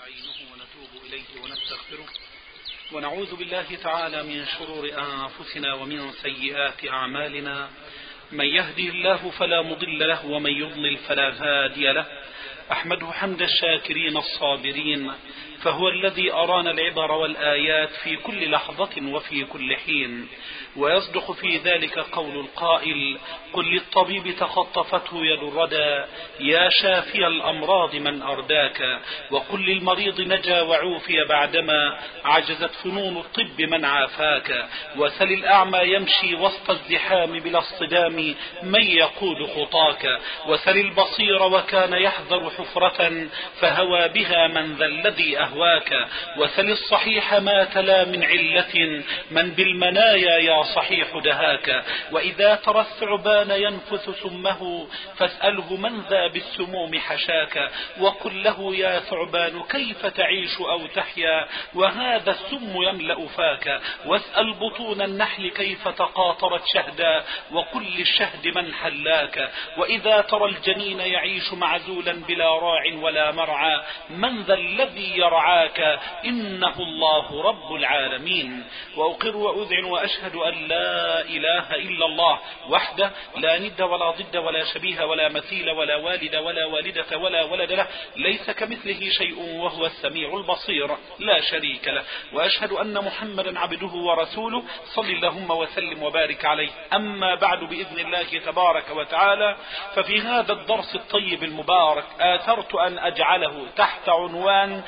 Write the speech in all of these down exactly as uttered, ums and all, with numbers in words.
ونستعينه ونتوب إليه ونستغفره ونعوذ بالله تعالى من شرور أنفسنا ومن سيئات أعمالنا. من يهدي الله فلا مضل له ومن يضلل فلا هادي له. أحمده حمد الشاكرين الصابرين، فهو الذي أرانا العبر والآيات في كل لحظة وفي كل حين، ويصدق في ذلك قول القائل: قل للطبيب تخطفته يد الردى يا شافي الأمراض من أرداك، وقل للمريض نجا وعوفي بعدما عجزت فنون الطب من عافاك، وسل الأعمى يمشي وسط الزحام بلا اصطدام من يقود خطاك، وسل البصير وكان يحذر حفرة فهوى بها من ذا الذي أهواك، وسل الصحيح ما تلا من علة من بالمنايا يا صحيح دهاك، وإذا ترى الثعبان ينفث سمه فاسأله من ذا بالسموم حشاك، وقل له يا ثعبان كيف تعيش أو تحيا وهذا السم يملأ فاك، واسأل بطون النحل كيف تقاطرت شهدا وقل للشهد من حلاك، وإذا ترى الجنين يعيش معزولا بلا راع ولا مرعى من ذا الذي يرعاك إنه الله رب العالمين. وأقر وأذعن وأشهد أن لا إله إلا الله وحده لا ند ولا ضد ولا شبيه ولا مثيل ولا والد ولا والدة ولا ولد له، ليس كمثله شيء وهو السميع البصير لا شريك له. وأشهد أن محمدا عبده ورسوله صل اللهم وسلم وبارك عليه. أما بعد، بإذن الله تبارك وتعالى، ففي هذا الدرس الطيب المبارك آثرت أن أجعله تحت عنوان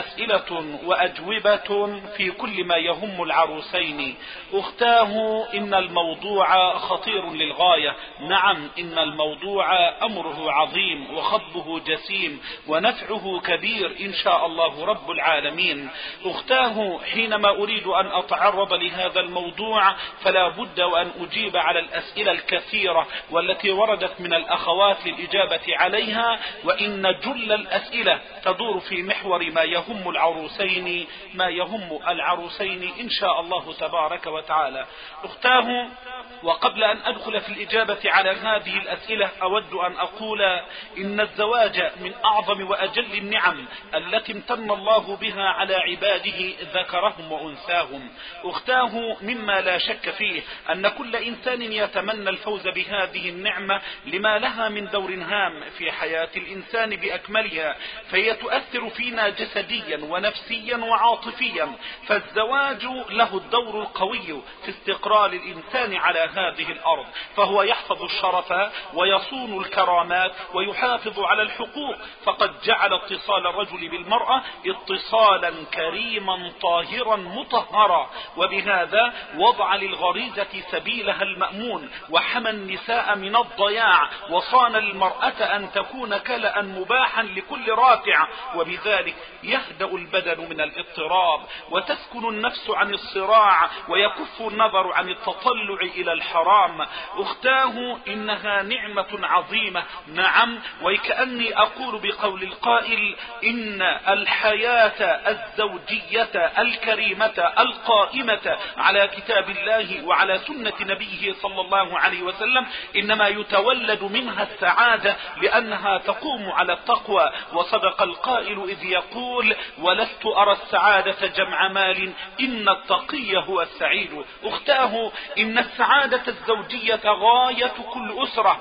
أسئلة وأجوبة في كل ما يهم العروسين. أختاه، إن الموضوع خطير للغاية. نعم، إن الموضوع أمره عظيم وخطبه جسيم ونفعه كبير إن شاء الله رب العالمين. أختاه، حينما أريد أن أتعرض لهذا الموضوع فلا بد وأن أجيب على الأسئلة الكثيرة والتي وردت من الأخوات للإجابة عليها، وإن جل الأسئلة تدور في محور ما يهم العروسين ما يهم العروسين إن شاء الله تبارك وتعالى. أختاه، وقبل أن أدخل في الإجابة على هذه الأسئلة أود أن أقول إن الزواج من أعظم وأجل النعم التي امتن الله بها على عباده ذكرهم وأنثاهم. أختاه، مما لا شك فيه أن كل إنسان يتمنى الفوز بهذه النعمة لما لها من دور هام في حياة الإنسان بأكملها، فهي تؤثر فينا جسديا ونفسيا وعاطفيا، فالزواج له الدور القوي في استقرار الإنسان على هذه الأرض، فهو يحفظ الشرف ويصون الكرامات ويحافظ على الحقوق، فقد جعل اتصال الرجل بالمرأة اتصالا كريما طاهرا مطهرا، وبهذا وضع للغريزة سبيلها المأمون، وحمى النساء من الضياع، وصان المرأة أن تكون كلأ مباحا لكل راتع، وبذلك يهدأ البدن من الاضطراب وتسكن النفس عن الصراع ويكف النظر عن التطلع إلى الحرام. أختاه، إنها نعمة عظيمة. نعم، وكأني أقول بقول القائل: إن الحياة الزوجية الكريمة القائمة على كتاب الله وعلى سنة نبيه صلى الله عليه وسلم إنما يتولد منها السعادة، لأنها تقوم على التقوى. وصدق القائل إذ يقول: ولست أرى السعادة جمع مال إن التقي هو السعيد. أختاه، إن السعادة الزوجية غاية كل أسرة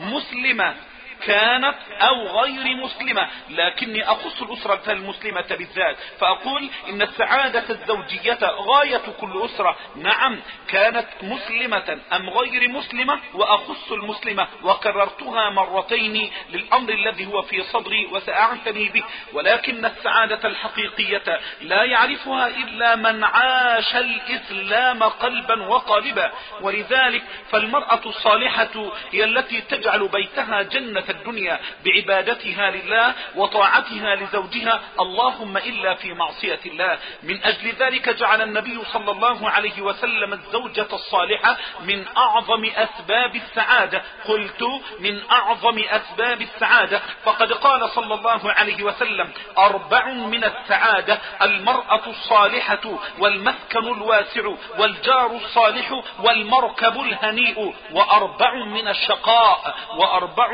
مسلمة كانت أو غير مسلمة، لكني أخص الأسرة المسلمة بالذات فأقول إن السعادة الزوجية غاية كل أسرة، نعم كانت مسلمة أم غير مسلمة، وأخص المسلمة وكررتها مرتين للأمر الذي هو في صدري وسأعتني به. ولكن السعادة الحقيقية لا يعرفها إلا من عاش الإسلام قلبا وقالبا، ولذلك فالمرأة الصالحة هي التي تجعل بيتها جنة الدنيا بعبادتها لله وطاعتها لزوجها، اللهم إلا في معصية الله. من أجل ذلك جعل النبي صلى الله عليه وسلم الزوجة الصالحة من أعظم أسباب السعادة. قلت من أعظم أسباب السعادة، فقد قال صلى الله عليه وسلم: أربع من السعادة: المرأة الصالحة والمسكن الواسع والجار الصالح والمركب الهنيء. وأربع من الشقاء وأربع من الشقاء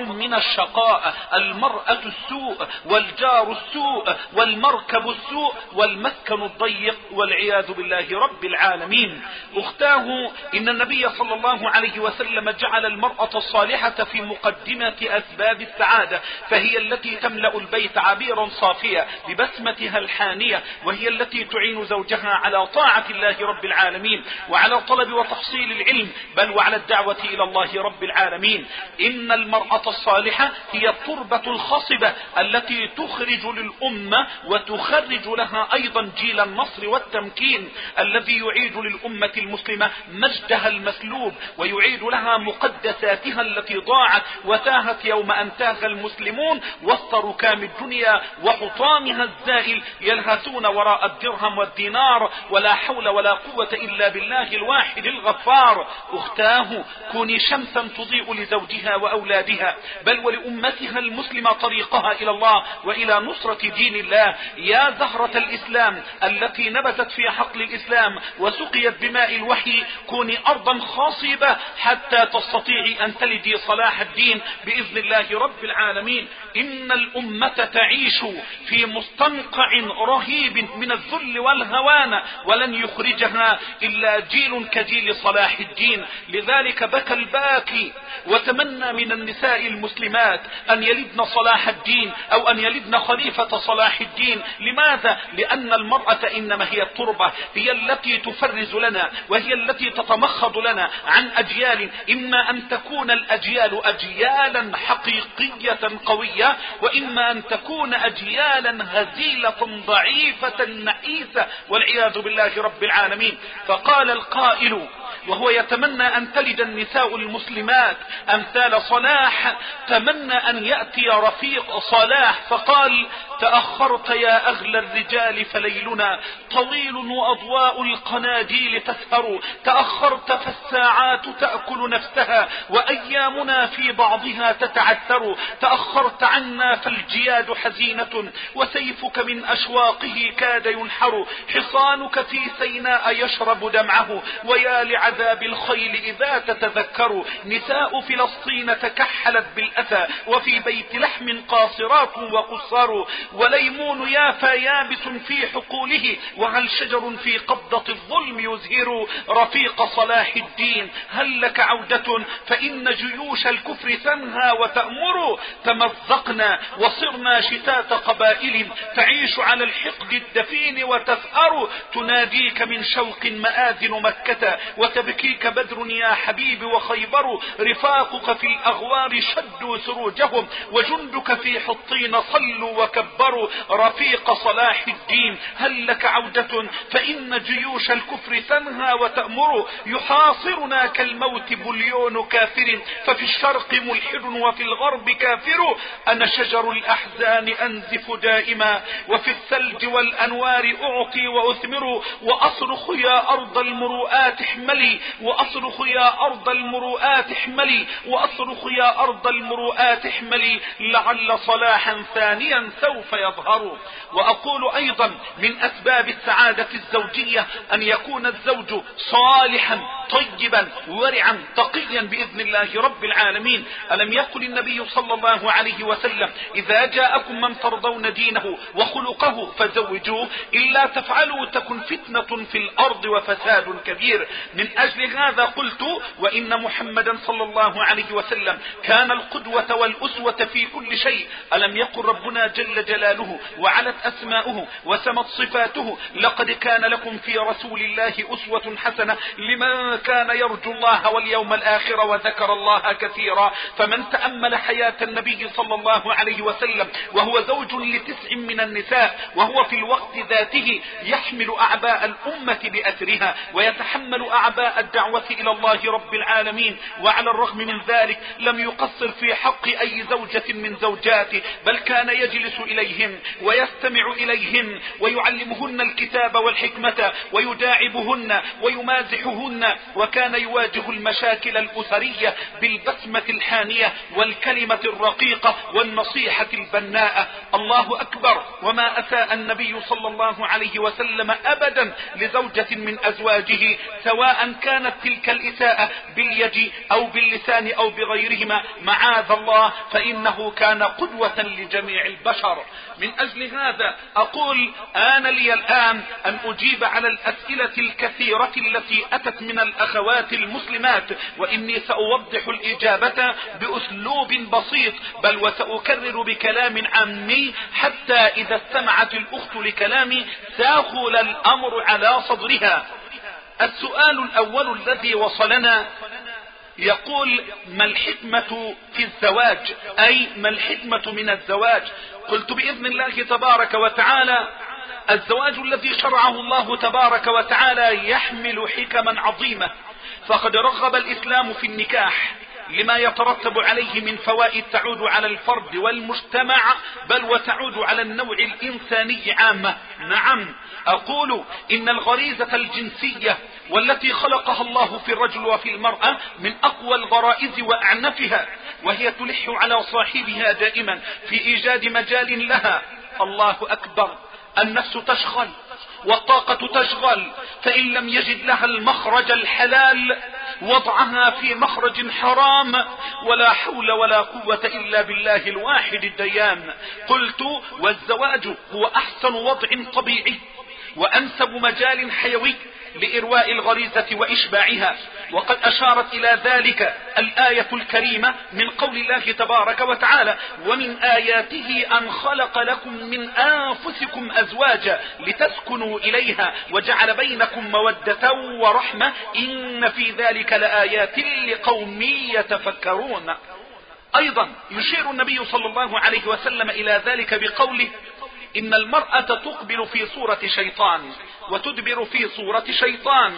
الشقاء، المرأة السوء، والجار السوء، والمركب السوء، والمسكن الضيق، والعياذ بالله رب العالمين. أختاه، إن النبي صلى الله عليه وسلم جعل المرأة الصالحة في مقدمة أسباب السعادة، فهي التي تملأ البيت عبيرا صافيا ببسمتها الحانية، وهي التي تعين زوجها على طاعة الله رب العالمين، وعلى طلب وتحصيل العلم، بل وعلى الدعوة إلى الله رب العالمين. إن المرأة الصالحة هي التربة الخصبة التي تخرج للأمة وتخرج لها أيضا جيل النصر والتمكين، الذي يعيد للأمة المسلمة مجدها المسلوب، ويعيد لها مقدساتها التي ضاعت وتاهت يوم أن تاه المسلمون وسط ركام الدنيا وحطامها الزائل، يلهثون وراء الدرهم والدينار، ولا حول ولا قوة إلا بالله الواحد الغفار. أختاه، كوني شمسا تضيء لزوجها وأولادها، بل ولأمتها المسلمة طريقها إلى الله وإلى نصرة دين الله. يا زهرة الإسلام التي نبتت في حقل الإسلام وسقيت بماء الوحي، كوني أرضا خصبة حتى تستطيعي أن تلدي صلاح الدين بإذن الله رب العالمين. إن الأمة تعيش في مستنقع رهيب من الذل والهوان، ولن يخرجها إلا جيل كجيل صلاح الدين. لذلك بكى الباكي وتمنى من النساء المسلمات أن يلدن صلاح الدين أو أن يلدن خليفة صلاح الدين. لماذا؟ لأن المرأة إنما هي التربة، هي التي تفرز لنا، وهي التي تتمخض لنا عن أجيال، إما أن تكون الأجيال أجيالا حقيقية قوية، وإما أن تكون أجيالا هزيلة ضعيفة نحيسة، والعياذ بالله رب العالمين. فقال القائل وهو يتمنى أن تلد النساء المسلمات أمثال صلاح، تمنى أن يأتي رفيق صلاح فقال: تأخرت يا أغلى الرجال فليلنا طويل وأضواء القناديل تسهر، تأخرت فالساعات تأكل نفسها وأيامنا في بعضها تتعثر، تأخرت عنا فالجياد حزينة وسيفك من أشواقه كاد ينحر، حصانك في سيناء يشرب دمعه ويا لعذاب الخيل إذا تتذكر، نساء فلسطين تكحلت بالأسى وفي بيت لحم قاصرات وقصار، وليمون يافا يابس في حقوله وهل شجر في قبضة الظلم يزهر، رفيق صلاح الدين هل لك عودة فإن جيوش الكفر تنهى وتأمر، تمزقنا وصرنا شتات قبائل تعيش على الحقد الدفين وتثأر، تناديك من شوق مآذن مكة وتبكيك بدر يا حبيبي وخيبر، رفاقك في الأغوار شدوا سروجهم وجندك في حطين صلوا وكبروا، رفيق صلاح الدين هل لك عودة فإن جيوش الكفر تنهى وتأمر، يحاصرنا كالموت بليون كافر ففي الشرق ملحد وفي الغرب كافر، أنا شجر الأحزان أنزف دائما وفي الثلج والأنوار أعطي وأثمر، وأصرخ يا أرض المروءات احملي، وأصرخ يا أرض المروءات احملي، وأصرخ يا أرض المروءات احملي، لعل صلاحا ثانيا سوف يظهر. وأقول أيضا من أسباب السعادة الزوجية أن يكون الزوج صالحا طيبا ورعا تقيا بإذن الله رب العالمين. ألم يقل النبي صلى الله عليه وسلم: إذا جاءكم من ترضون دينه وخلقه فزوجوه، إلا تفعلوا تكن فتنة في الأرض وفساد كبير. من أجل هذا قلت: وإن محمدا صلى الله عليه وسلم كان القدوة والأسوة في كل شيء. ألم يقل ربنا جل جلاله وعلت أسماؤه وسمت صفاته: لقد كان لكم في رسول الله أسوة حسنة لمن كان يرجو الله واليوم الآخر وذكر الله كثيرا. فمن تأمل حياة النبي صلى الله عليه وسلم وهو زوج لتسع من النساء، وهو في الوقت ذاته يحمل أعباء الأمة بأثرها ويتحمل أعباء الدعوة إلى الله رب العالمين، وعلى الرغم من ذلك لم يقصر في حق أي زوجة من زوجاته، بل كان يجلس إليهم ويستمع إليهم ويعلمهن الكتاب والحكمة ويداعبهن ويمازحهن، وكان يواجه المشاكل الأسرية بالبسمة الحانية والكلمة الرقيقة والنصيحة البناءة. الله أكبر، وما أساء النبي صلى الله عليه وسلم أبدا لزوجة من أزواجه، سواء كانت تلك الإساءة باليد أو باللسان أو بغيرهما معاذ الله، فإنه كان قدوة لجميع البشر. من أجل هذا أقول آن لي الآن أن أجيب على الأسئلة الكثيرة التي أتت من الأخوات المسلمات، وإني سأوضح الإجابة بأسلوب بسيط، بل وسأكرر بكلام عامي حتى إذا استمعت الأخت لكلامي ساخل الأمر على صدرها. السؤال الأول الذي وصلنا يقول: ما الحكمة في الزواج؟ أي ما الحكمة من الزواج؟ قلت بإذن الله تبارك وتعالى الزواج الذي شرعه الله تبارك وتعالى يحمل حكما عظيمة، فقد رغب الإسلام في النكاح لما يترتب عليه من فوائد تعود على الفرد والمجتمع، بل وتعود على النوع الإنساني عامة. نعم، أقول إن الغريزة الجنسية والتي خلقها الله في الرجل وفي المرأة من أقوى الغرائز وأعنفها، وهي تلح على صاحبها دائما في إيجاد مجال لها. الله أكبر، النفس تشغل والطاقة تشغل، فإن لم يجد لها المخرج الحلال وضعها في مخرج حرام، ولا حول ولا قوة إلا بالله الواحد الديان. قلت: والزواج هو أحسن وضع طبيعي وأنسب مجال حيوي لإرواء الغريزة وإشباعها، وقد أشارت إلى ذلك الآية الكريمة من قول الله تبارك وتعالى: ومن آياته أن خلق لكم من أنفسكم أزواجا لتسكنوا إليها وجعل بينكم مودة ورحمة إن في ذلك لآيات لقوم يتفكرون. أيضا يشير النبي صلى الله عليه وسلم إلى ذلك بقوله: إن المرأة تقبل في صورة شيطان وتدبر في صورة شيطان،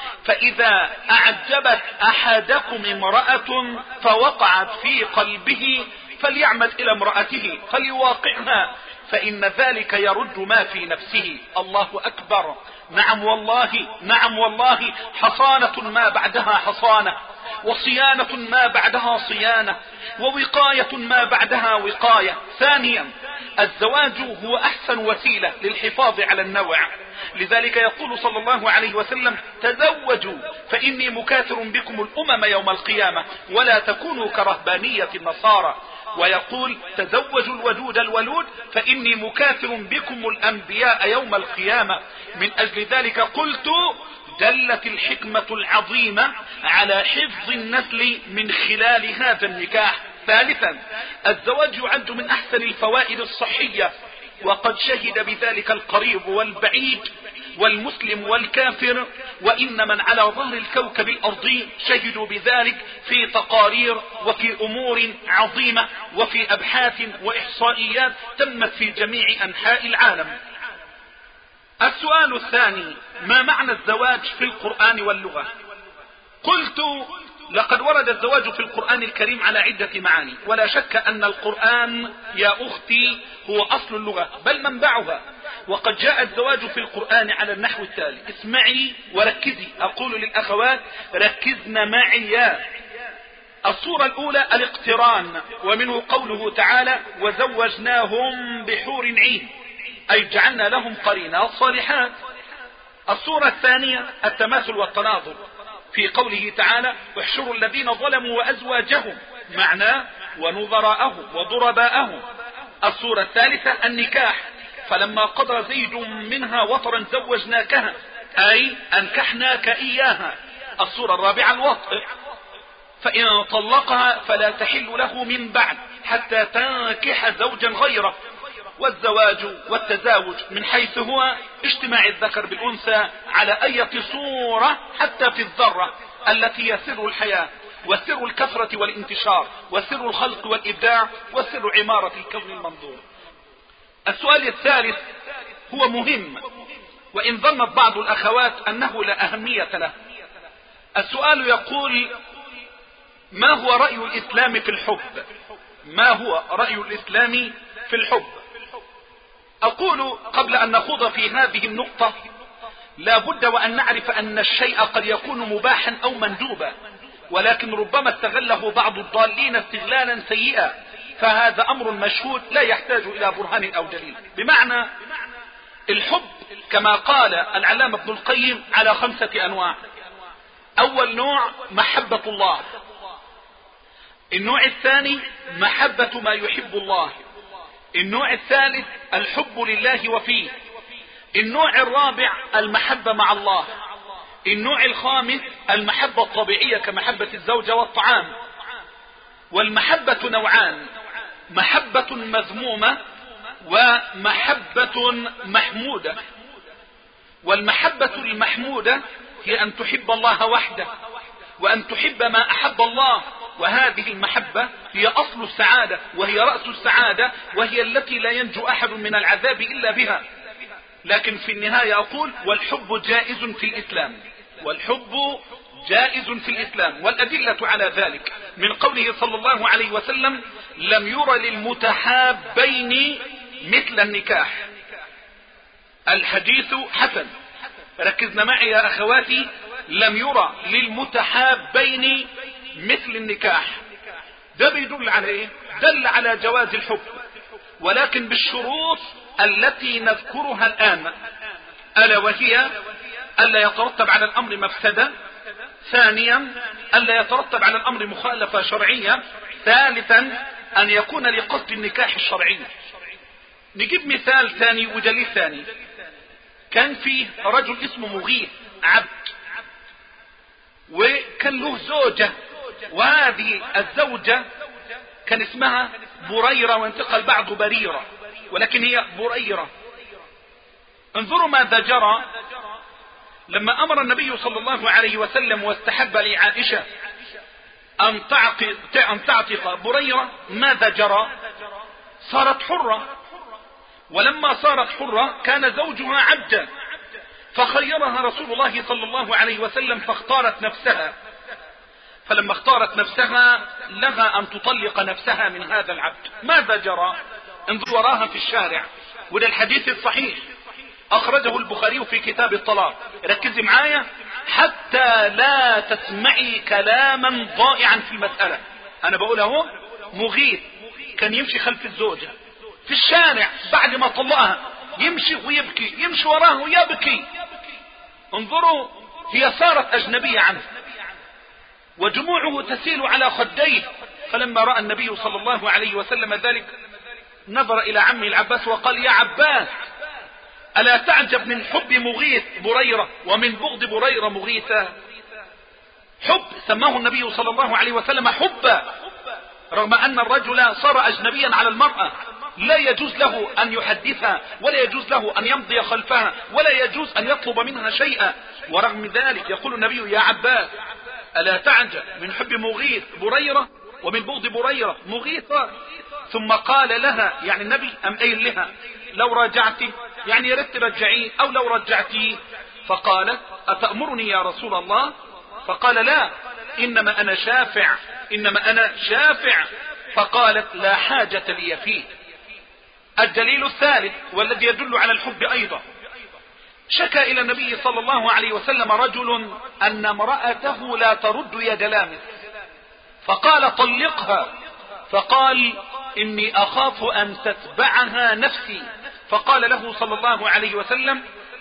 فإذا أعجبت أحدكم امرأة فوقعت في قلبه فليعمد إلى امرأته فليواقعها، فإن ذلك يرد ما في نفسه. الله أكبر. نعم والله، نعم والله، حصانة ما بعدها حصانة، وصيانة ما بعدها صيانة، ووقاية ما بعدها وقاية. ثانيا، الزواج هو أحسن وسيلة للحفاظ على النوع، لذلك يقول صلى الله عليه وسلم: تزوجوا فإني مكاثر بكم الأمم يوم القيامة ولا تكونوا كرهبانية النصارى، ويقول: تزوجوا الودود الولود فإني مكاثر بكم الأنبياء يوم القيامة. من أجل ذلك قلت: دلت الحكمة العظيمة على حفظ النسل من خلال هذا النكاح. ثالثا، الزواج يعد من أحسن الفوائد الصحية، وقد شهد بذلك القريب والبعيد والمسلم والكافر، وإن من على ظهر الكوكب الأرضي شهدوا بذلك في تقارير وفي أمور عظيمة وفي أبحاث وإحصائيات تمت في جميع أنحاء العالم. السؤال الثاني: ما معنى الزواج في القرآن واللغة؟ قلت: لقد ورد الزواج في القرآن الكريم على عدة معاني، ولا شك أن القرآن يا أختي هو أصل اللغة بل منبعها، وقد جاء الزواج في القرآن على النحو التالي. اسمعي وركزي، أقول للأخوات ركزن معي. الصورة الأولى الاقتران، ومنه قوله تعالى: وزوجناهم بحور عين، أي جعلنا لهم قرينات صالحات. الصورة الثانية التماثل والتناظر، في قوله تعالى: احشروا الذين ظلموا وأزواجهم، معناه ونظراءهم وضرباءهم. الصورة الثالثة النكاح، فلما قضى زيد منها وطرا زوجناكها، أي أنكحناك إياها. الصورة الرابعة الوطء، فإن طلقها فلا تحل له من بعد حتى تنكح زوجا غيره. والزواج والتزاوج من حيث هو اجتماع الذكر بالأنثى على أي صورة حتى في الذرة التي هي سر الحياة وسر الكثرة والانتشار وسر الخلق والإبداع وسر عمارة الكون المنظور. السؤال الثالث هو مهم، وإن ظنت بعض الأخوات أنه لا أهمية له. السؤال يقول: ما هو رأي الإسلام في الحب؟ ما هو رأي الإسلام في الحب؟ أقول قبل أن نخوض في هذه النقطة لا بد وأن نعرف أن الشيء قد يكون مباحا أو مندوبا، ولكن ربما استغله بعض الضالين استغلالا سيئا، فهذا أمر مشهود لا يحتاج إلى برهان أو دليل. بمعنى الحب كما قال العلامة ابن القيم على خمسة أنواع: اول نوع محبة الله، النوع الثاني محبة ما يحب الله، النوع الثالث الحب لله وفيه، النوع الرابع المحبة مع الله، النوع الخامس المحبة الطبيعية كمحبة الزوجة والطعام. والمحبة نوعان، محبة مذمومة ومحبة محمودة. والمحبة المحمودة هي أن تحب الله وحده وأن تحب ما أحب الله، وهذه المحبة هي أصل السعادة وهي رأس السعادة وهي التي لا ينجو أحد من العذاب إلا بها. لكن في النهاية أقول والحب جائز في الإسلام، والحب جائز في الإسلام، والأدلة على ذلك من قوله صلى الله عليه وسلم لم ير للمتحابين مثل النكاح. الحديث حسن، ركزنا معي يا أخواتي، لم يرى للمتحابين مثل النكاح. ده بيدل على ايه؟ دل على جواز الحب، ولكن بالشروط التي نذكرها الآن، ألا وهي ألا يترتب على الأمر مفسدة، ثانيا ألا يترتب على الأمر مخالفة شرعية، ثالثا أن يكون لقصد النكاح الشرعي. نجيب مثال ثاني ودليل ثاني. كان في رجل اسمه مغيث عبد، وكان له زوجة، وهذه الزوجة كان اسمها بريرة، وانتقل بعض بريرة، ولكن هي بريرة. انظروا ماذا جرى لما امر النبي صلى الله عليه وسلم واستحب لعائشة ان ان تعتق بريرة. ماذا جرى؟ صارت حرة، ولما صارت حرة كان زوجها عبدا، فخيرها رسول الله صلى الله عليه وسلم فاختارت نفسها. فلما اختارت نفسها لها ان تطلق نفسها من هذا العبد. ماذا جرى؟ انظر وراها في الشارع، وده الحديث الصحيح اخرجه البخاري في كتاب الطلاق. ركزي معايا حتى لا تسمعي كلاما ضائعا في المسألة. انا بقول اهو، مغيث كان يمشي خلف الزوجة في الشارع بعد ما طلقها، يمشي ويبكي، يمشي وراه ويبكي. انظروا، هي صارت اجنبية عنه، ودموعه تسيل على خديه. فلما رأى النبي صلى الله عليه وسلم ذلك نظر الى عمه العباس وقال يا عباس ألا تعجب من حب مغيث بريرة ومن بغض بريرة مغيثة؟ حب سماه النبي صلى الله عليه وسلم حبا، رغم أن الرجل صار أجنبيا على المرأة، لا يجوز له أن يحدثها، ولا يجوز له أن يمضي خلفها، ولا يجوز أن يطلب منها شيئا. ورغم ذلك يقول النبي يا عباس ألا تعجب من حب مغيث بريرة ومن بغض بريرة مغيثة؟ ثم قال لها، يعني النبي أم قايل لها لو راجعتي، يعني يا ريت ترجعيه، أو لو رجعتيه. فقالت أتأمرني يا رسول الله؟ فقال لا، إنما أنا شافع، إنما أنا شافع. فقالت لا حاجة لي فيه. الدليل الثالث والذي يدل على الحب أيضا، شكى إلى النبي صلى الله عليه وسلم رجل أن امرأته لا ترد يد لامس، فقال طلقها، فقال إني أخاف أن تتبعها نفسي. فقال له صلى الله عليه وسلم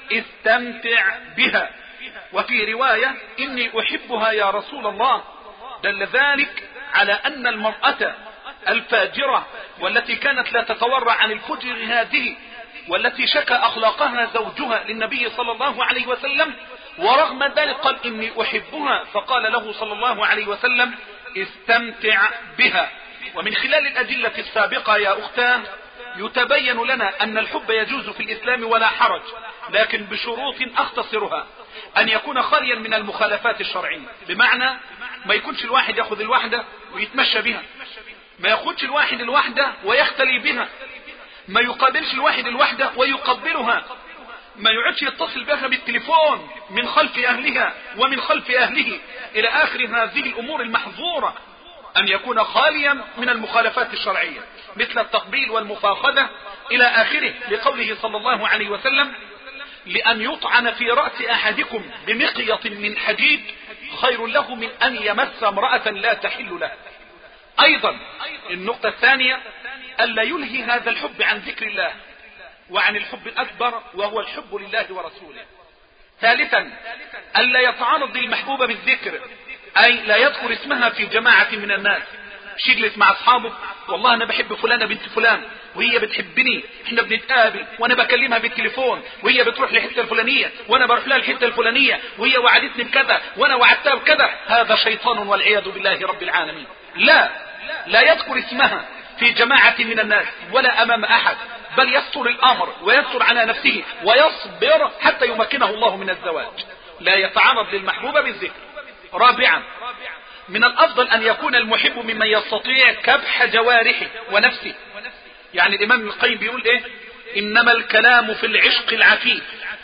استمتع بها. وفي رواية إني أحبها يا رسول الله. دل ذلك على أن المرأة الفاجرة والتي كانت لا تتورع عن الفجر هذه، والتي شكى أخلاقها زوجها للنبي صلى الله عليه وسلم، ورغم ذلك قال إني أحبها، فقال له صلى الله عليه وسلم استمتع بها. ومن خلال الأدلة السابقة يا أختاه يتبين لنا أن الحب يجوز في الإسلام ولا حرج، لكن بشروط أختصرها: أن يكون خاليا من المخالفات الشرعية، بمعنى ما يكونش الواحد يأخذ الواحدة ويتمشى بها، ما يأخذش الواحد الواحدة ويختلي بها، ما يقابلش الواحد الواحدة ويقبلها، ما يقعدش يتصل بها بالتليفون من خلف أهلها ومن خلف أهله إلى آخر هذه الأمور المحظورة. أن يكون خاليا من المخالفات الشرعية مثل التقبيل والمفاخذة إلى آخره، لقوله صلى الله عليه وسلم لأن يطعن في رأس أحدكم بمقيط من حديد خير له من أن يمس امرأة لا تحل له. أيضا النقطة الثانية ألا يلهي هذا الحب عن ذكر الله وعن الحب الأكبر وهو الحب لله ورسوله. ثالثا ألا يتعارض المحبوبة بالذكر، أي لا يذكر اسمها في جماعة من الناس. مش يجلس مع أصحابه والله أنا بحب فلانة بنت فلان وهي بتحبني، احنا بنتقابل وانا بكلمها بالتليفون وهي بتروح للحته الفلانيه وانا بروح لها الحته الفلانيه وهي وعدتني بكذا وانا وعدتها بكذا. هذا شيطان والعياذ بالله رب العالمين. لا لا يذكر اسمها في جماعه من الناس ولا امام احد، بل يستر الامر ويستر على نفسه ويصبر حتى يمكنه الله من الزواج. لا يتعرض للمحبوبه بالذكر. رابعا من الافضل ان يكون المحب ممن يستطيع كبح جوارحه ونفسه. يعني الامام ابن القيم بيقول ايه؟ انما الكلام في العشق العفيف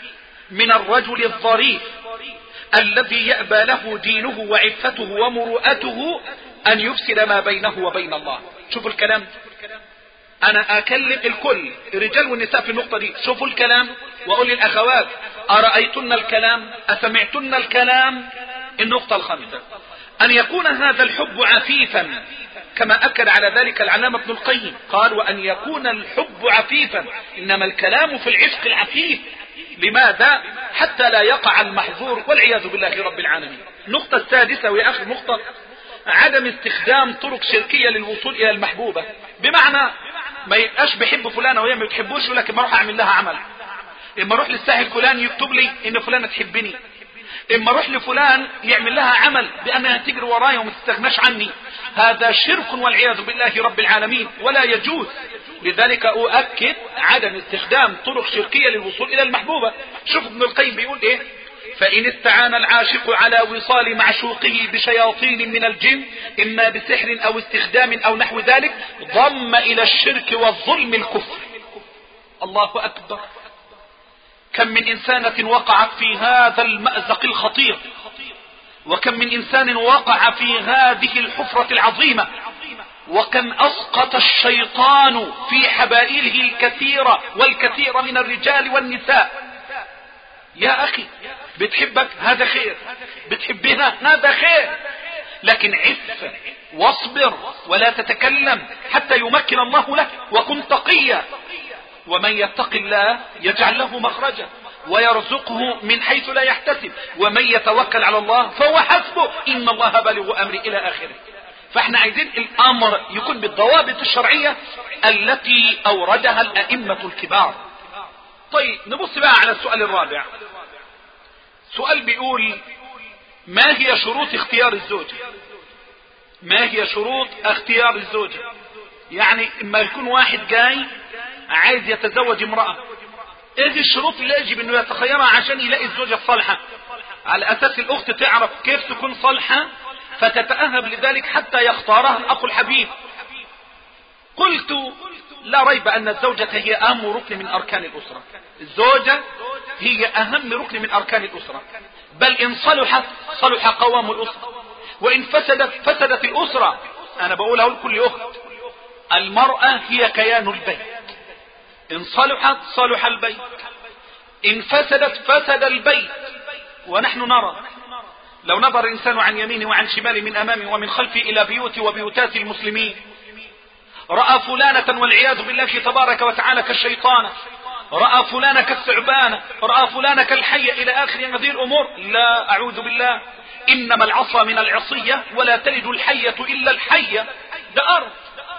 من الرجل الظريف الذي يأبى له دينه وعفته ومروءته ان يفسد ما بينه وبين الله. شوفوا الكلام، انا اكلم الكل الرجال والنساء في النقطة دي. شوفوا الكلام واقول للاخوات ارأيتن الكلام اسمعتن الكلام. النقطة الخامسة ان يكون هذا الحب عفيفا كما أكد على ذلك العلامة ابن القيم، قال وأن يكون الحب عفيفا. إنما الكلام في العشق العفيف. لماذا؟ حتى لا يقع المحظور والعياذ بالله رب العالمين. النقطة السادسة وآخر نقطة عدم استخدام طرق شركية للوصول إلى المحبوبة. بمعنى ما يبقاش بحب فلانة وهي ما بتحبوش ولكن ما اروح أعمل لها عمل. إما اروح للساحل فلان يكتب لي إن فلانة تحبني، اما اروح لفلان يعمل لها عمل بانها تجري ورايا وما تستغناش عني. هذا شرك والعياذ بالله رب العالمين ولا يجوز. لذلك اؤكد عدم استخدام طرق شركية للوصول الى المحبوبة. شوف ابن القيم بيقول ايه؟ فان استعان العاشق على وصال معشوقه بشياطين من الجن اما بسحر او استخدام او نحو ذلك ضم الى الشرك والظلم الكفر. الله اكبر. كم من إنسانة وقعت في هذا المأزق الخطير، وكم من إنسان وقع في هذه الحفرة العظيمة، وكم أسقط الشيطان في حبائله الكثيرة والكثير من الرجال والنساء. يا أخي بتحبك هذا خير، بتحبها هذا خير، لكن عف واصبر ولا تتكلم حتى يمكن الله لك، وكن تقيا. ومن يتق الله يجعل له مخرجا ويرزقه من حيث لا يحتسب ومن يتوكل على الله فهو حسبه إن الله بالغ أمره إلى آخره. فاحنا عايزين الأمر يكون بالضوابط الشرعية التي أوردها الأئمة الكبار. طيب نبص بقى على السؤال الرابع. سؤال بيقول ما هي شروط اختيار الزوجة؟ ما هي شروط اختيار الزوجة؟ يعني اما يكون واحد جاي عايز يتزوج امرأة، ايه الشروط اللي يجب انه يتخيرها عشان يلاقي الزوجة الصالحة؟ على اساس الاخت تعرف كيف تكون صالحة فتتأهب لذلك حتى يختارها الاخ الحبيب. قلت لا ريب ان الزوجة هي اهم ركن من اركان الاسرة. الزوجة هي اهم ركن من اركان الاسرة، بل ان صلحت صلح قوام الاسرة، وان فسدت فسدت الاسرة. انا بقولها لكل اخت المرأة هي كيان البيت، إن صلحت صلح البيت، إن فسدت فسد البيت. ونحن نرى لو نظر الإنسان عن يمينه وعن شماله من أمامه ومن خلفه إلى بيوت وبيوتات المسلمين رأى فلانة والعياذ بالله تبارك وتعالى كالشيطانة، رأى فلانة كالثعبانة، رأى فلانة كالحية إلى آخر هذه الأمور. لا أعوذ بالله، إنما العصا من العصية ولا تلد الحية إلا الحية. ده أرض،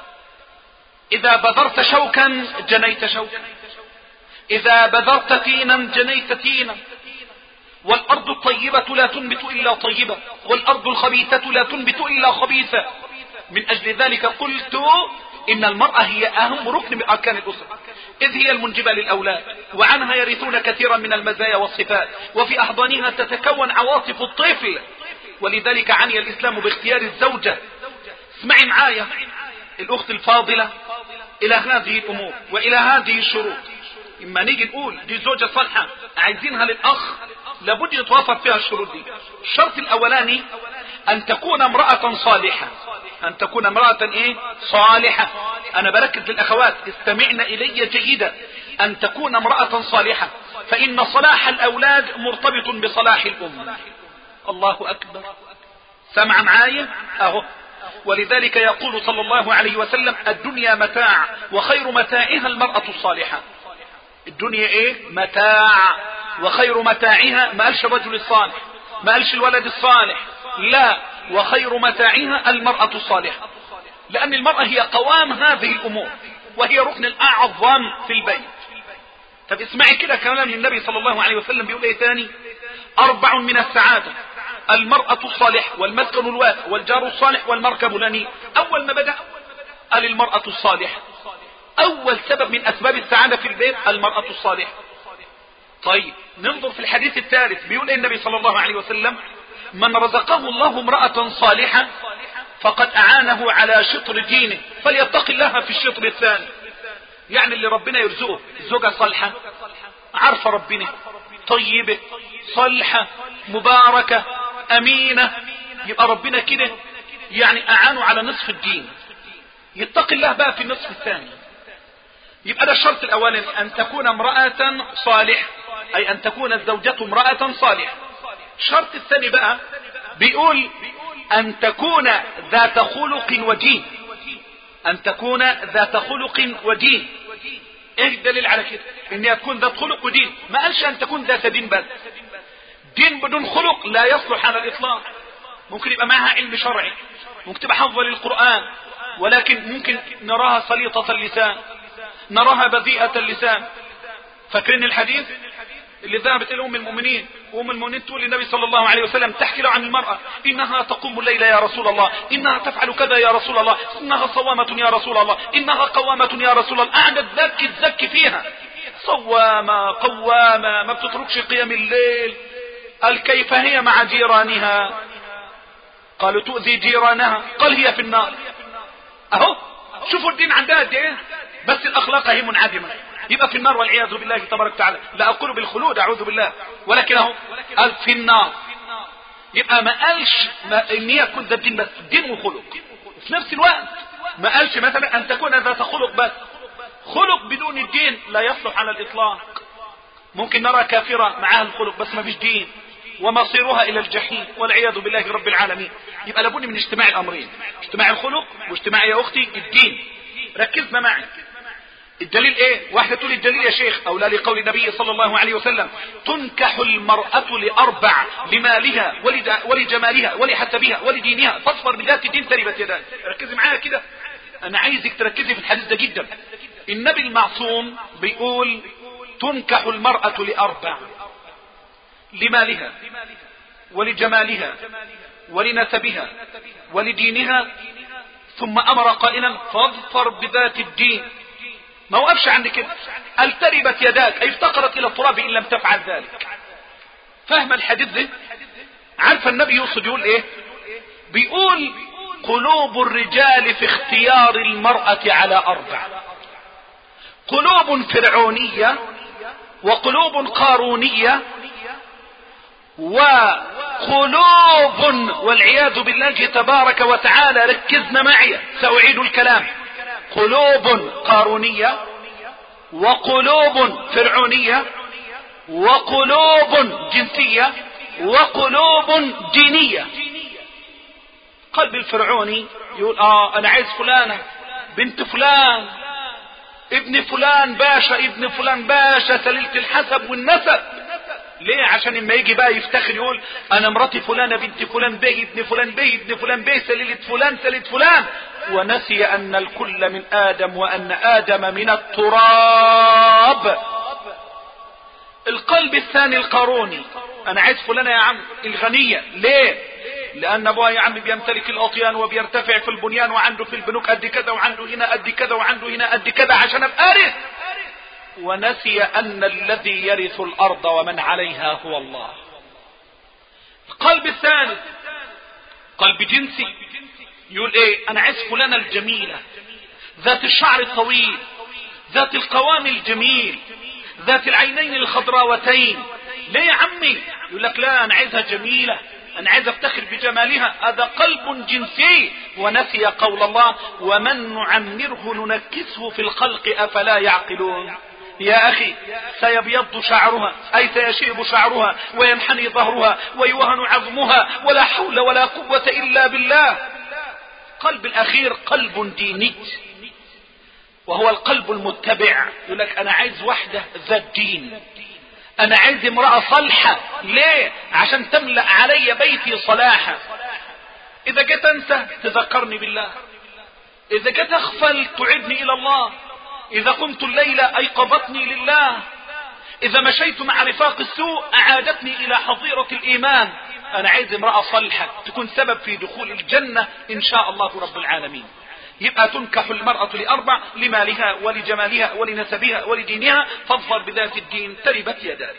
إذا بذرت شوكا جنيت شوكا، إذا بذرت تينا جنيت تينا. والأرض الطيبة لا تنبت إلا طيبة، والأرض الخبيثة لا تنبت إلا خبيثة. من أجل ذلك قلت إن المرأة هي أهم ركن من أركان الأسرة، إذ هي المنجبة للأولاد، وعنها يرثون كثيرا من المزايا والصفات، وفي أحضانها تتكون عواطف الطفل. ولذلك عني الإسلام باختيار الزوجة. اسمعي معايا الأخت الفاضلة إلى هذه الأمور وإلى هذه الشروط. إما نيجي نقول دي زوجة صالحة عايزينها للأخ، لابد يتوافر فيها الشروط دي. الشرط الأولاني أن تكون امرأة صالحة. أن تكون امرأة إيه؟ صالحة. أنا بركز للأخوات استمعنا إلي جيدا. أن تكون امرأة صالحة، فإن صلاح الأولاد مرتبط بصلاح الأم. الله أكبر. سمع معايا أهو. ولذلك يقول صلى الله عليه وسلم الدنيا متاع وخير متاعها المرأة الصالحة. الدنيا ايه؟ متاع، وخير متاعها، ما قالش الرجل الصالح، ما قالش الولد الصالح، لا، وخير متاعها المرأة الصالحة، لأن المرأة هي قوام هذه الأمور وهي ركن الأعظم في البيت. طب اسمعي كده كلام النبي صلى الله عليه وسلم بيقول ايه تاني؟ أربع من السعادة: المرأة الصالحة، والمسكن الواسع، والجار الصالح، والمركب الأنيق. أول ما بدأ قال المرأة الصالحة، أول سبب من أسباب السعادة في البيت المرأة الصالحة. طيب ننظر في الحديث الثالث، بيقول إيه النبي صلى الله عليه وسلم؟ من رزقه الله امرأة صالحة فقد أعانه على شطر دينه فليتق الله في الشطر الثاني. يعني اللي ربنا يرزقه زوجة صالحة، عارفة ربنا، طيبة، صالحة، مباركة، أمينة، يبقى ربنا كده يعني أعانه على نصف الدين، يتقي الله بقى في النصف الثاني. يبقى ده الشرط الأولاني، أن تكون امرأة صالحة، أي أن تكون الزوجة امرأة صالحة. الشرط الثاني بقى بيقول أن تكون ذات خلق ودين، أن تكون ذات خلق ودين. ايه الدليل على كده؟ انها تكون ذات خلق ودين، ما قالش ان تكون ذات دين بس. دين بدون خلق لا يصلح على الاطلاق. ممكن يبقى معها علم شرعي، ممكن تبقى حافظة للقرآن، ولكن ممكن نراها سليطة اللسان، نراها بذيئة اللسان. فاكرين الحديث اللي ذهبت الى ام المؤمنين، وام المؤمنين تقول للنبي صلى الله عليه وسلم تحكي له عن المرأة: انها تقوم الليل يا رسول الله، انها تفعل كذا يا رسول الله، انها صوامة يا رسول الله، انها قوامة يا رسول الله. قعدت تزكي تزكي فيها، صوامة قوامة ما بتتركش قيام الليل. قال كيف هي مع جيرانها؟ قالوا تؤذي جيرانها. قال هي في النار. اهو شوفوا الدين عندها قد ايه، بس الاخلاق هي منعدمة، يبقى في النار والعياذ بالله تبارك وتعالى. لا اقول بالخلود اعوذ بالله، ولكنه قال في النار. يبقى ما قالش ما ان هي تكون ذات دين بس، دين وخلق في نفس الوقت. ما قالش مثلا ان تكون ذات خلق بس، خلق بدون الدين لا يصلح على الاطلاق. ممكن نرى كافرة معها الخلق بس ما فيش دين، ومصيرها الى الجحيم والعياذ بالله رب العالمين. يبقى لابد من اجتماع الامرين، اجتماع الخلق واجتماع يا اختي الدين. ركزنا معي. الدليل ايه؟ واحدة تقول الدليل يا شيخ، او لا، لقول النبي صلى الله عليه وسلم: تنكح المرأة لاربع: لمالها ولجمالها ولحسبها ولدينها فاصبر بذات الدين تربت يداك. ركزي معايا كده، انا عايزك تركزي في الحديث ده جدا. النبي المعصوم بيقول تنكح المرأة لاربع: لمالها ولجمالها ولنسبها ولدينها، ثم امر قائلا: فاظفر بذات الدين. ما وقفش عند كده، قال تربت يداك، اي افتقرت الى التراب ان لم تفعل ذلك. فاهم الحديث ده؟ عارف النبي يقصد يقول ايه؟ بيقول قلوب الرجال في اختيار المرأة على اربع: قلوب فرعونية، وقلوب قارونية، وقلوب والعياذ بالله تبارك وتعالى، ركزنا معي سأعيد الكلام، قلوب قارونية، وقلوب فرعونية، وقلوب جنسية، وقلوب دينية. قلب الفرعوني يقول اه انا عايز فلانة بنت فلان، ابن فلان باشا، ابن فلان باشا، سليلة الحسب والنسب. ليه؟ عشان لما يجي بقى يفتخر يقول انا مراتي فلانة بنت فلان بيه، ابن فلان بيه، ابن فلان بيه، سليلة فلان، سليلة فلان، ونسي ان الكل من ادم وان ادم من التراب. القلب الثاني القاروني: انا عايز فلانة يا عم الغنية. ليه؟ لان ابوها يا عم بيمتلك الاطيان وبيرتفع في البنيان، وعنده في البنوك قد كذا، وعنده هنا قد كذا، وعنده هنا قد كذا، عشان ابقى ارث. ونسي ان الذي يرث الارض ومن عليها هو الله. القلب الثالث قلب جنسي، يقول ايه؟ انا عايز فلانة الجميلة، ذات الشعر الطويل، ذات القوام الجميل، ذات العينين الخضراوتين. ليه يا عمي؟ يقول لك لا انا عايزها جميلة، انا عايز افتخر بجمالها. هذا قلب جنسي، ونسي قول الله: ومن نعمره ننكسه في الخلق افلا يعقلون. يا اخي سيبيض شعرها، اي سيشيب شعرها، وينحني ظهرها، ويوهن عظمها، ولا حول ولا قوة الا بالله. قلب الاخير قلب ديني، وهو القلب المتبع. يقول لك انا عايز واحدة ذات دين، انا عايز امرأة صالحة. ليه؟ عشان تملأ علي بيتي صلاحا. اذا جيت انسى تذكرني بالله، اذا جيت اغفل تعدني الى الله، اذا قمت الليل ايقظتني لله، اذا مشيت مع رفاق السوء اعادتني الى حظيرة الايمان. انا عايز امرأة صالحة تكون سبب في دخول الجنة ان شاء الله رب العالمين. يبقى تنكح المرأة لأربع: لمالها ولجمالها ولنسبها ولدينها، فاظفر بذات الدين تربت يداك.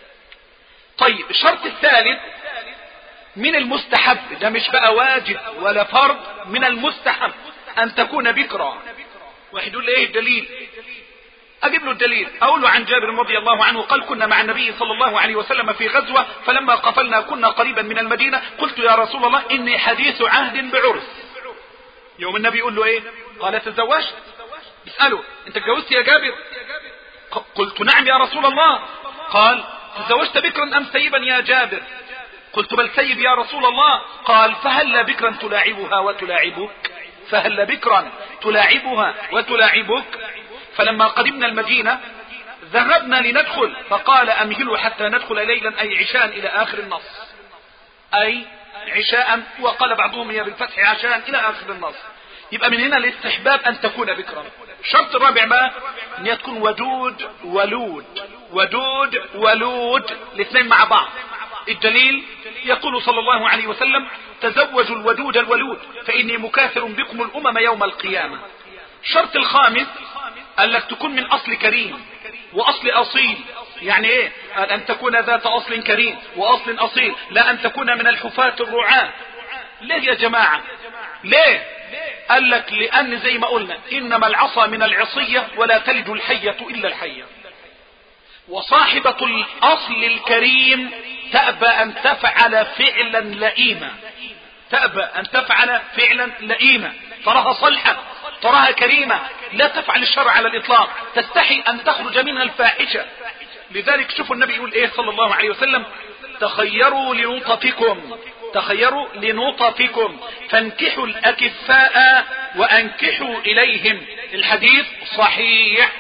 طيب الشرط الثالث من المستحب، ده مش بقى واجب ولا فرض، من المستحب ان تكون بكرا. واحد يقول لي ايه الدليل؟ اجيب له الدليل. اقول له عن جابر رضي الله عنه قال: كنا مع النبي صلى الله عليه وسلم في غزوة، فلما قفلنا كنا قريبا من المدينة، قلت يا رسول الله اني حديث عهد بعرس. يوم النبي يقول له ايه؟ قال: تزوجت. اسأله: انت اتجوزت يا جابر؟ قلت: نعم يا رسول الله. قال: تزوجت بكرا ام سيبا يا جابر؟ قلت: بل سيب يا رسول الله. قال: فهل بكرا تلاعبها وتلاعبك؟ فهل بكرا تلاعبها وتلاعبك؟ فلما قدمنا المدينة ذهبنا لندخل، فقال: امهلوا حتى ندخل ليلا، اي عشاء الى اخر النص، اي عشاء، وقال بعضهم هي بالفتح عشاء الى اخر النص. يبقى من هنا الاستحباب ان تكون بكرا. الشرط الرابع بقى ان هي تكون ودود ولود. ودود ولود الاثنين مع بعض. الدليل يقول صلى الله عليه وسلم: تزوجوا الودود الولود فاني مكاثر بكم الامم يوم القيامة. الشرط الخامس قال لك تكون من اصل كريم واصل اصيل. يعني ايه؟ قال: ان تكون ذات اصل كريم واصل اصيل، لا ان تكون من الحفاة الرعاة. ليه يا جماعة؟ ليه؟ قال لك لان زي ما قلنا انما العصا من العصية ولا تلد الحية الا الحية. وصاحبة الاصل الكريم تأبى ان تفعل فعلا لئيما، تأبى ان تفعل فعلا لئيما، تراها صالحة، تراها كريمة، لا تفعل الشر على الاطلاق، تستحي ان تخرج منها الفاحشة. لذلك شوفوا النبي يقول ايه صلى الله عليه وسلم: تخيروا لنطفكم، تخيروا لنطفكم، فانكحوا الاكفاء وانكحوا اليهم. الحديث صحيح.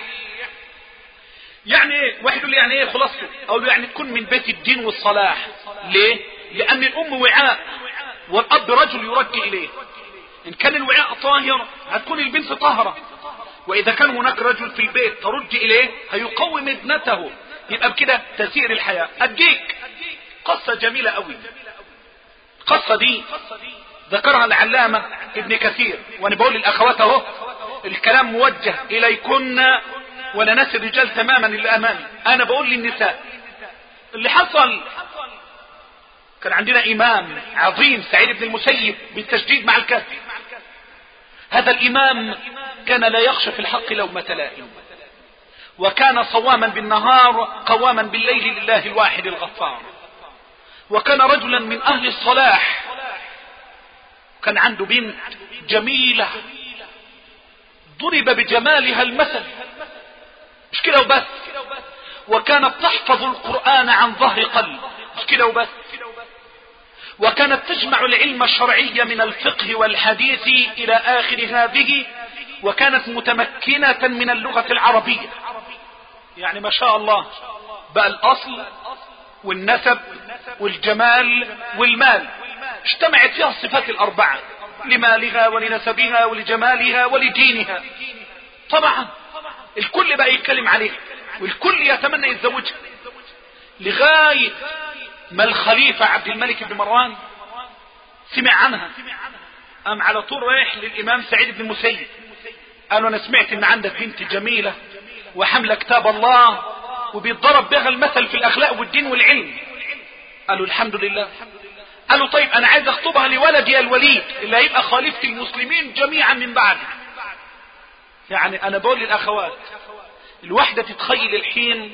يعني ايه؟ واحد يقول لي يعني ايه خلاصته؟ اقول له يعني تكون من بيت الدين والصلاح. ليه؟ لان الام وعاء والاب رجل يرجع اليه. ان كان الوعاء طاهر هتكون البنت طاهرة، واذا كان هناك رجل في البيت ترد اليه هيقوم ابنته. يبقى بكده تسير الحياة. اديك قصة جميلة قوي. القصة دي ذكرها العلامة ابن كثير، وانا بقول للاخوات اهو الكلام موجه اليكن ولا ناس الرجال تماما اللي امامي. انا بقول للنساء اللي حصل. كان عندنا امام عظيم سعيد بن المسيب بالتشديد مع الكسر. هذا الامام كان لا يخشى في الحق لومة لائم، وكان صواما بالنهار قواما بالليل لله الواحد الغفار، وكان رجلا من اهل الصلاح. كان عنده بنت جميلة ضرب بجمالها المثل، مش كده وبس، وكانت تحفظ القرآن عن ظهر قلب، مش كده وبس، وكانت تجمع العلم الشرعي من الفقه والحديث الى اخر هذه، وكانت متمكنة من اللغة العربية. يعني ما شاء الله بقى الاصل والنسب والجمال والمال اجتمعت فيها الصفات الاربعة، لمالها ولنسبها ولجمالها ولدينها. طبعا الكل بقى يتكلم عليها والكل يتمنى يتزوجها، لغاية ما الخليفة عبد الملك بن مروان سمع عنها، قام على طول رايح للامام سعيد بن المسيب قالوا: انا سمعت ان عندك بنت جميلة وحملة كتاب الله وبيتضرب بها المثل في الاخلاق والدين والعلم. قالوا: الحمد لله. قالوا: طيب انا عايز اخطبها لولدي الوليد اللي هيبقى خليفة المسلمين جميعا من بعد. يعني انا بقول للاخوات الواحدة تتخيل الحين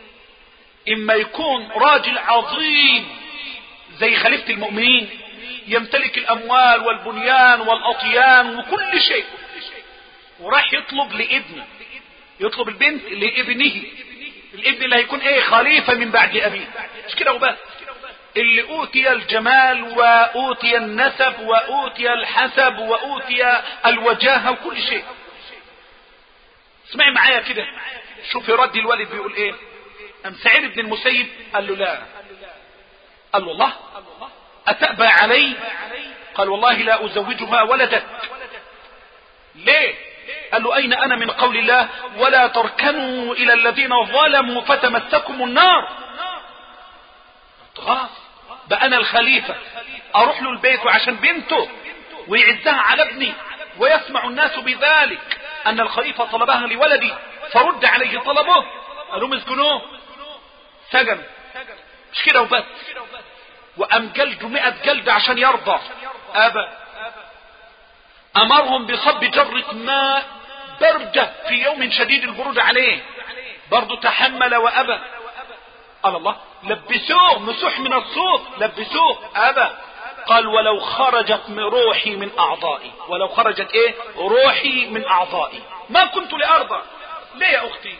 اما يكون راجل عظيم زي خليفة المؤمنين يمتلك الاموال والبنيان والاطيان وكل شيء، وراح يطلب لابنه، يطلب البنت لابنه، الابن اللي هيكون ايه خليفة من بعد ابيه، مش كده وبس، اللي اوتي الجمال واوتي النسب واوتي الحسب واوتي الوجاهة وكل شيء. اسمعي معايا كده، شوفي رد الوالد بيقول ايه. أم سعيد بن المسيب قال له لا. قال له الله أتأبى علي؟ قال والله لا أزوجها ولدك. ليه؟ قال له أين أنا من قول الله ولا تركنوا إلى الذين ظلموا فتمسكم النار؟ خلاص بقى أنا الخليفة أروح له البيت وعشان بنته ويعزها على ابني ويسمع الناس بذلك أن الخليفة طلبها لولدي فرد عليه طلبه. قالوا مسجنوه سجن مش كده وبس، وأم جلده مئة جلدة عشان يرضى. أبى. أمرهم بصب جرة ماء بردة في يوم شديد البرودة عليه، برضو تحمل وأبى. قال الله لبسوه مسوح من الصوت لبسوه. أبى. قال ولو خرجت من روحي من أعضائي، ولو خرجت إيه روحي من أعضائي ما كنت لأرضى. ليه يا أختي؟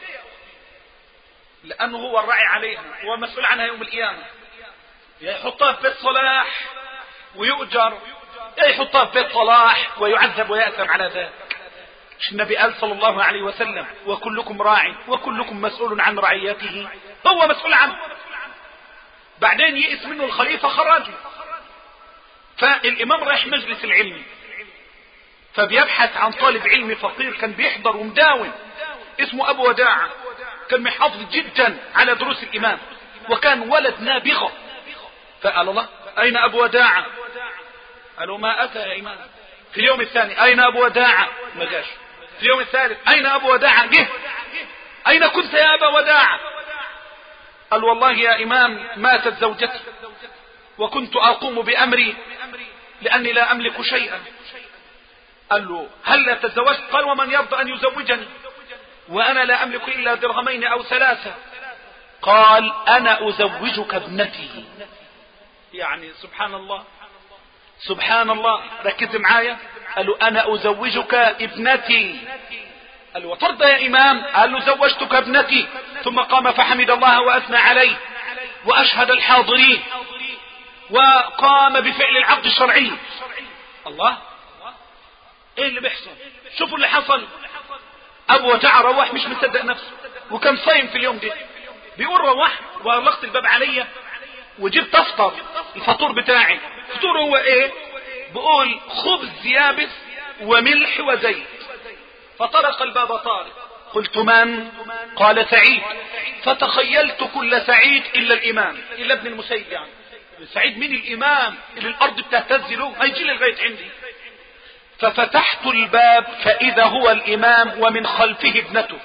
لأنه هو الراعي عليها ومسؤول عنها يوم القيامة. يحطها في بيت صلاح ويؤجر، يحطها في بيت صلاح ويعذب ويأثم على ذلك. مش النبي قال صلى الله عليه وسلم وكلكم راع وكلكم مسؤول عن رعيته؟ هو مسؤول عنه. بعدين يئس منه الخليفة خرجه. فالإمام رايح مجلس العلم فبيبحث عن طالب علم فقير كان بيحضر ومداوم اسمه أبو وداعة، كان محافظ جدا على دروس الإمام وكان ولد نابغة. فقال الله أين أبو وداعة؟ قالوا ما أتى يا إمام. في اليوم الثاني أين أبو وداعة؟ ما جاش. في اليوم الثالث أين أبو وداعة؟ جه. أين كنت يا أبا وداعة؟ قال والله يا إمام ماتت زوجتي وكنت أقوم بأمري لأني لا أملك شيئا. قال له هل لا تزوجت؟ قال ومن يرضى أن يزوجني وأنا لا أملك إلا درهمين أو ثلاثة. قال أنا أزوجك ابنتي. يعني سبحان الله سبحان الله، ركز معايا. قال له أنا أزوجك ابنتي. قال له وترضى يا إمام؟ قال له زوجتك ابنتي. ثم قام فحمد الله وأثنى عليه وأشهد الحاضرين وقام بفعل العقد الشرعي. الله ايه اللي بيحصل؟ شوفوا اللي حصل. ابو وداعة روح مش مصدق نفسه وكان صايم في اليوم ده، بيقول روح وغلقت الباب عليا وجبت افطر الفطور بتاعي. الفطور هو ايه؟ بقول خبز يابس وملح وزيت. فطرق الباب طارق. قلت من؟ قال سعيد. فتخيلت كل سعيد الا الامام، الا ابن المسيب. يعني سعيد مين؟ الامام اللي الارض بتهتز له هيجي لي لغايه عندي. ففتحت الباب فاذا هو الامام ومن خلفه ابنته.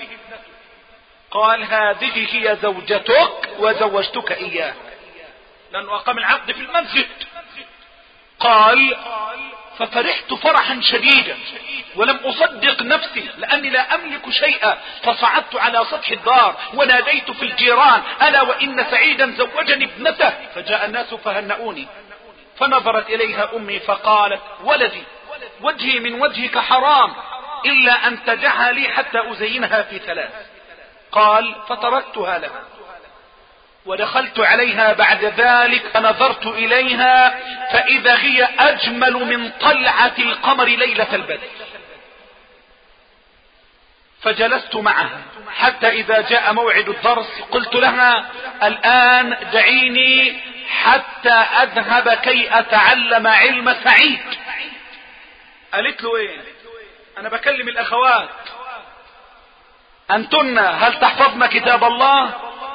قال هذه هي زوجتك وزوجتك اياها، لانه اقام العقد في المسجد. قال ففرحت فرحا شديدا ولم اصدق نفسي لاني لا املك شيئا، فصعدت على سطح الدار وناديت في الجيران الا وان سعيدا زوجني ابنته. فجاء الناس فهنؤوني. فنظرت اليها امي فقالت ولدي وجهي من وجهك حرام الا ان تدعها لي حتى ازينها في ثلاث. قال فتركتها لها ودخلت عليها بعد ذلك فنظرت اليها فاذا هي اجمل من طلعة القمر ليلة البدر. فجلست معها حتى اذا جاء موعد الدرس قلت لها الان دعيني حتى اذهب كي اتعلم علم سعيد. قالت له ايه؟ انا بكلم الاخوات، انتن هل تحفظن كتاب الله؟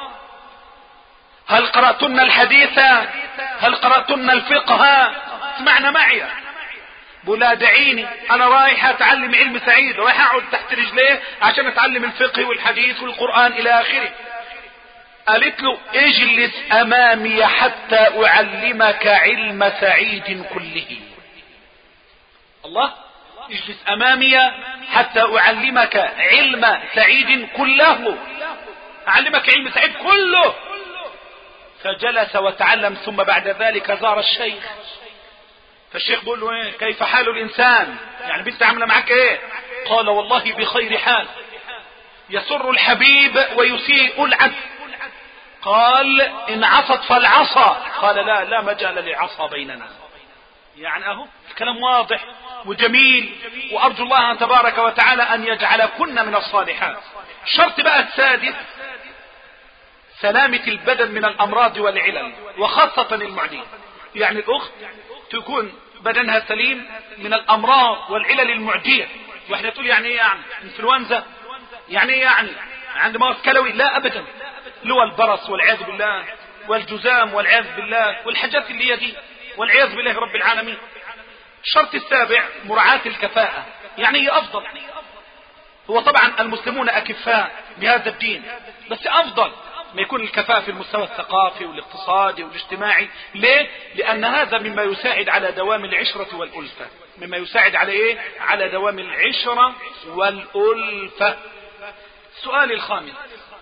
هل قرأتن الحديث؟ هل قرأتن الفقه؟ اسمعنا معي. بولا دعيني انا رايح اتعلم علم سعيد، رايح اقعد تحت رجليه عشان اتعلم الفقه والحديث والقرآن الى اخره. قالت له اجلس امامي حتى اعلمك علم سعيد كله. الله، اجلس امامي حتى اعلمك علم سعيد كله، اعلمك علم سعيد كله. فجلس وتعلم ثم بعد ذلك زار الشيخ. فالشيخ بيقول له ايه كيف حال الانسان؟ يعني بنت عامله معك ايه؟ قال والله بخير حال، يسر الحبيب ويسيء العبد. قال ان عصت فالعصا. قال لا لا مجال للعصا بيننا. يعني اهو الكلام واضح وجميل، وارجو الله تبارك وتعالى ان يجعل كن من الصالحات. الشرط بقى السادس سلامة البدن من الأمراض والعلل وخاصة المعدية. يعني الأخت تكون بدنها سليم من الأمراض والعلل المعدية. واحدة تقول يعني ايه يعني انفلونزا، يعني ايه يعني عند مرض كلوي؟ لا أبدا، اللي هو البرص والعياذ بالله والجزام والعياذ بالله والحاجات اللي هي دي والعياذ بالله رب العالمين. الشرط السابع مراعاة الكفاءة. يعني هي أفضل، هو طبعا المسلمون أكفاء بهذا الدين، بس أفضل ما يكون الكفاءة في المستوى الثقافي والاقتصادي والاجتماعي. ليه؟ لأن هذا مما يساعد على دوام العشرة والألفة. مما يساعد على إيه؟ على دوام العشرة والألفة. السؤال الخامس،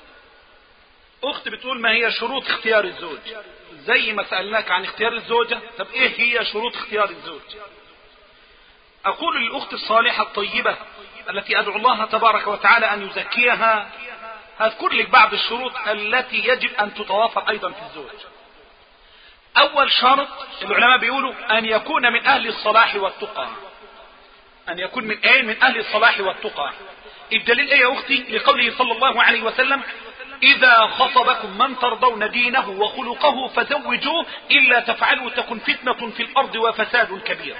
أخت بتقول ما هي شروط اختيار الزوج؟ زي ما سألناك عن اختيار الزوجة، طب إيه هي شروط اختيار الزوج؟ أقول للأخت الصالحة الطيبة التي أدعو الله تبارك وتعالى أن يزكيها، هذكر لك بعض الشروط التي يجب أن تتوافر أيضا في الزوج. أول شرط العلماء بيقولوا أن يكون من أهل الصلاح والتقى. أن يكون من أين؟ من أهل الصلاح والتقى. الدليل إيه يا أختي؟ لقوله صلى الله عليه وسلم إذا خطبكم من ترضون دينه وخلقه فزوجوه إلا تفعلوا تكن فتنة في الأرض وفساد كبير.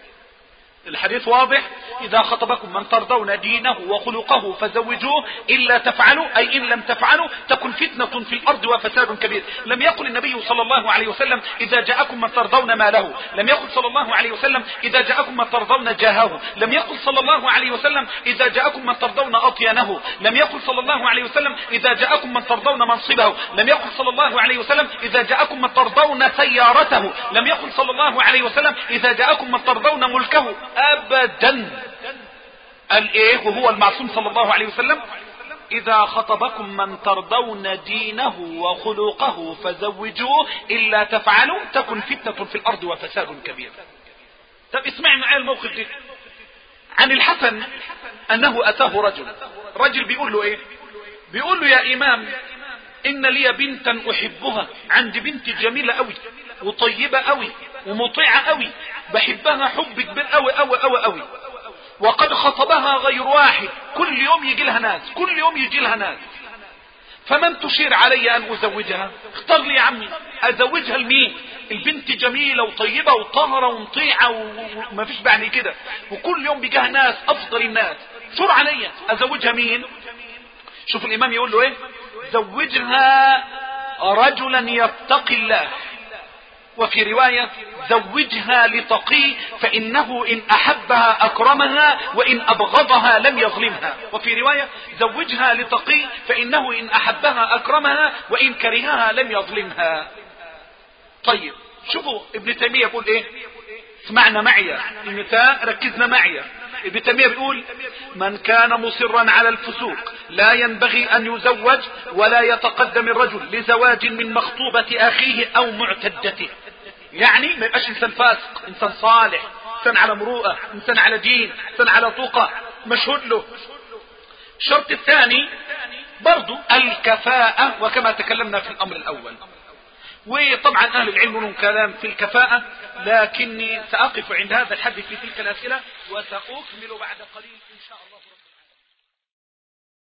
الحديث واضح، إذا خطبكم من ترضون دينه وخلقه فزوجوه إلا تفعلوا أي إن لم تفعلوا تكن فتنة في الأرض وفساد كبير. لم يقل النبي صلى الله عليه وسلم إذا جاءكم من ترضون ماله، لم يقل صلى الله عليه وسلم إذا جاءكم من ترضون جاهه، لم يقل صلى الله عليه وسلم إذا جاءكم من ترضون أطينه، لم يقل صلى الله عليه وسلم إذا جاءكم من ترضون منصبه، لم يقل صلى الله عليه وسلم إذا جاءكم من ترضون سيارته، لم يقل صلى الله عليه وسلم إذا جاءكم من ترضون ملكه. أبدا. قال إيه وهو المعصوم صلى الله عليه وسلم إذا خطبكم من ترضون دينه وخلقه فزوجوه إلا تفعلوا تكن فتنة في الأرض وفساد كبير. طب اسمعي معي الموقف ده. عن الحسن أنه أتاه رجل، رجل بيقول له إيه؟ بيقول له يا إمام إن لي بنتا أحبها، عندي بنت جميلة أوي وطيبة أوي ومطيعة أوي، بحبها حب كبير أوي أوي أوي أوي، وقد خطبها غير واحد، كل يوم يجي لها ناس، كل يوم يجي لها ناس، فمن تشير علي أن أزوجها؟ اختار لي يا عمي، أزوجها لمين؟ البنت جميلة وطيبة وطاهرة ومطيعة وما فيش بعد كده، وكل يوم بيجيها ناس أفضل الناس، شور علي أزوجها مين؟ شوف الإمام يقول له إيه؟ زوجها رجلا يتقي الله، وفي رواية زوجها لتقي فإنه إن أحبها أكرمها وإن أبغضها لم يظلمها، وفي رواية زوجها لتقي فإنه إن أحبها أكرمها وإن كرهها لم يظلمها. طيب شوفوا ابن تيمية يقول إيه؟ اسمعنا معي النساء، ركزنا معي. ابن تيمية بيقول من كان مصرا على الفسوق لا ينبغي أن يزوج ولا يتقدم الرجل لزواج من مخطوبة أخيه أو معتدته. يعني ما يبقاش إنسان فاسق، إنسان صالح، إنسان على مروءة، إنسان على دين، إنسان على طوقة مشهود له. الشرط الثاني برضو الكفاءة، وكما تكلمنا في الأمر الأول. وطبعا أهل العلم لهم كلام في الكفاءة، لكني سأقف عند هذا الحد في تلك الأسئلة وسأكمل بعد قليل إن شاء الله.